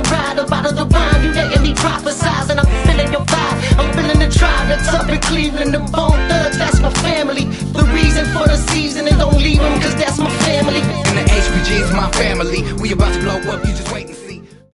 ride, a bottle of wine, you letting me prophesize, and I'm feeling your vibe. I'm feeling the tribe that's up in Cleveland, the Bone Thugs, that's my family.